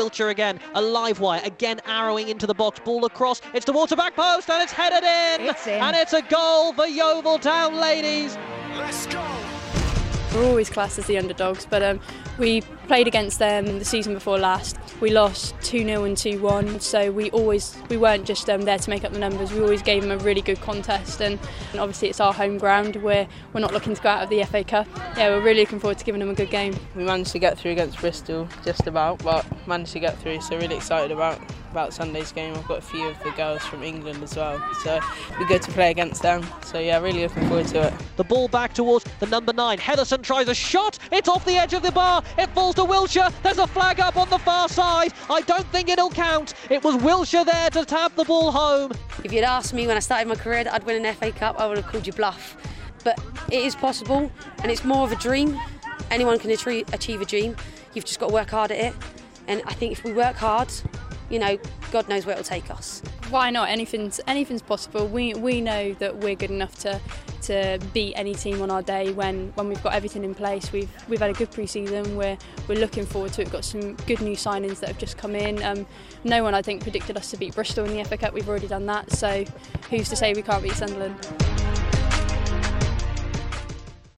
Wiltshire again, a live wire, again arrowing into the box, ball across, it's towards the back post and it's headed in! It's in. And it's a goal for Yeovil Town ladies! Let's go! We're always classed as the underdogs, but we played against them the season before last. We lost 2-0 and 2-1, so we weren't just there to make up the numbers. We always gave them a really good contest, and obviously it's our home ground. We're not looking to go out of the FA Cup. Yeah, we're really looking forward to giving them a good game. We managed to get through against Bristol, just about, but managed to get through, so really excited about Sunday's game. I've got a few of the girls from England as well, so we're good to play against them. So yeah, really looking forward to it. The ball back towards the number 9. Heatherson tries a shot. It's off the edge of the bar. It falls to Wiltshire. There's a flag up on the far side. I don't think it'll count. It was Wiltshire there to tap the ball home. If you'd asked me when I started my career that I'd win an FA Cup, I would have called you bluff. But it is possible, and it's more of a dream. Anyone can achieve a dream. You've just got to work hard at it. And I think if we work hard, you know, God knows where it'll take us. Why not? Anything's possible. We know that we're good enough to beat any team on our day when we've got everything in place. We've had a good pre-season. We're looking forward to it. We've got some good new signings that have just come in. No one, I think, predicted us to beat Bristol in the FA Cup. We've already done that. So who's to say we can't beat Sunderland?